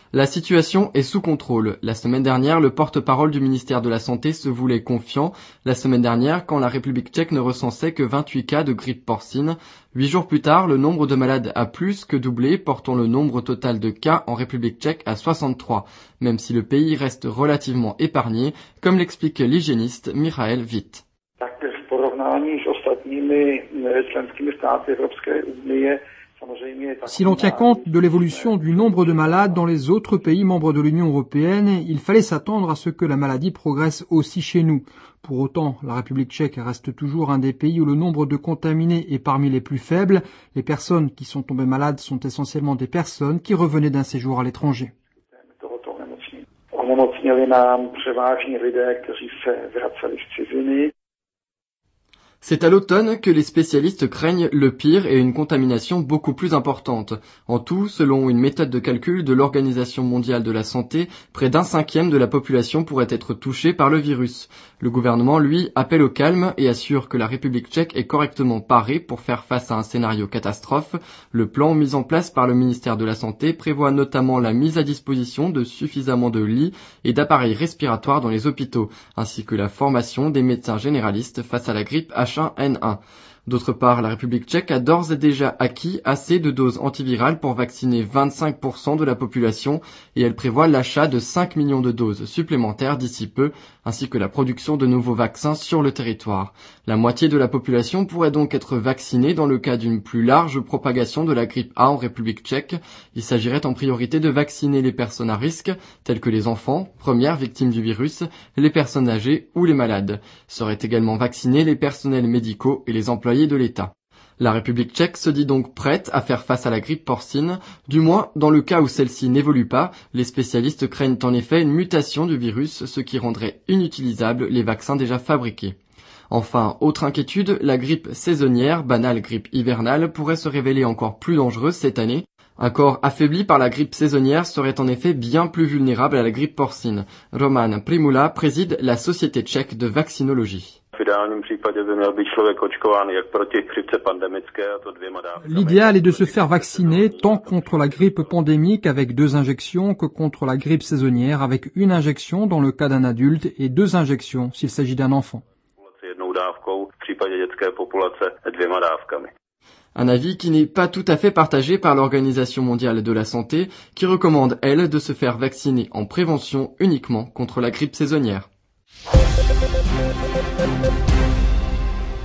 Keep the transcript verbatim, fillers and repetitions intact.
La situation est sous contrôle. La semaine dernière, le porte-parole du ministère de la Santé se voulait confiant. La semaine dernière, quand la République tchèque ne recensait que vingt-huit cas de grippe porcine. Huit jours plus tard, le nombre de malades a plus que doublé, portant le nombre total de cas en République tchèque à soixante-trois, même si le pays reste relativement épargné, comme l'explique l'hygiéniste Michael Witt. Si l'on tient compte de l'évolution du nombre de malades dans les autres pays membres de l'Union européenne, il fallait s'attendre à ce que la maladie progresse aussi chez nous. Pour autant, la République tchèque reste toujours un des pays où le nombre de contaminés est parmi les plus faibles. Les personnes qui sont tombées malades sont essentiellement des personnes qui revenaient d'un séjour à l'étranger. C'est à l'automne que les spécialistes craignent le pire et une contamination beaucoup plus importante. En tout, selon une méthode de calcul de l'Organisation mondiale de la santé, près d'un cinquième de la population pourrait être touchée par le virus. Le gouvernement, lui, appelle au calme et assure que la République tchèque est correctement parée pour faire face à un scénario catastrophe. Le plan mis en place par le ministère de la Santé prévoit notamment la mise à disposition de suffisamment de lits et d'appareils respiratoires dans les hôpitaux, ainsi que la formation des médecins généralistes face à la grippe H un N un. D'autre part, la République tchèque a d'ores et déjà acquis assez de doses antivirales pour vacciner vingt-cinq pour cent de la population et elle prévoit l'achat de cinq millions de doses supplémentaires d'ici peu, ainsi que la production de nouveaux vaccins sur le territoire. La moitié de la population pourrait donc être vaccinée dans le cas d'une plus large propagation de la grippe A en République tchèque. Il s'agirait en priorité de vacciner les personnes à risque, telles que les enfants, premières victimes du virus, les personnes âgées ou les malades. Seraient également vaccinés les personnels médicaux et les employés de l'État. La République tchèque se dit donc prête à faire face à la grippe porcine, du moins dans le cas où celle-ci n'évolue pas. Les spécialistes craignent en effet une mutation du virus, ce qui rendrait inutilisables les vaccins déjà fabriqués. Enfin, autre inquiétude, la grippe saisonnière, banale grippe hivernale, pourrait se révéler encore plus dangereuse cette année. Un corps affaibli par la grippe saisonnière serait en effet bien plus vulnérable à la grippe porcine. Roman Primula préside la Société tchèque de vaccinologie. L'idéal est de se faire vacciner tant contre la grippe pandémique avec deux injections que contre la grippe saisonnière avec une injection dans le cas d'un adulte et deux injections s'il s'agit d'un enfant. Un avis qui n'est pas tout à fait partagé par l'Organisation mondiale de la santé, qui recommande, elle, de se faire vacciner en prévention uniquement contre la grippe saisonnière.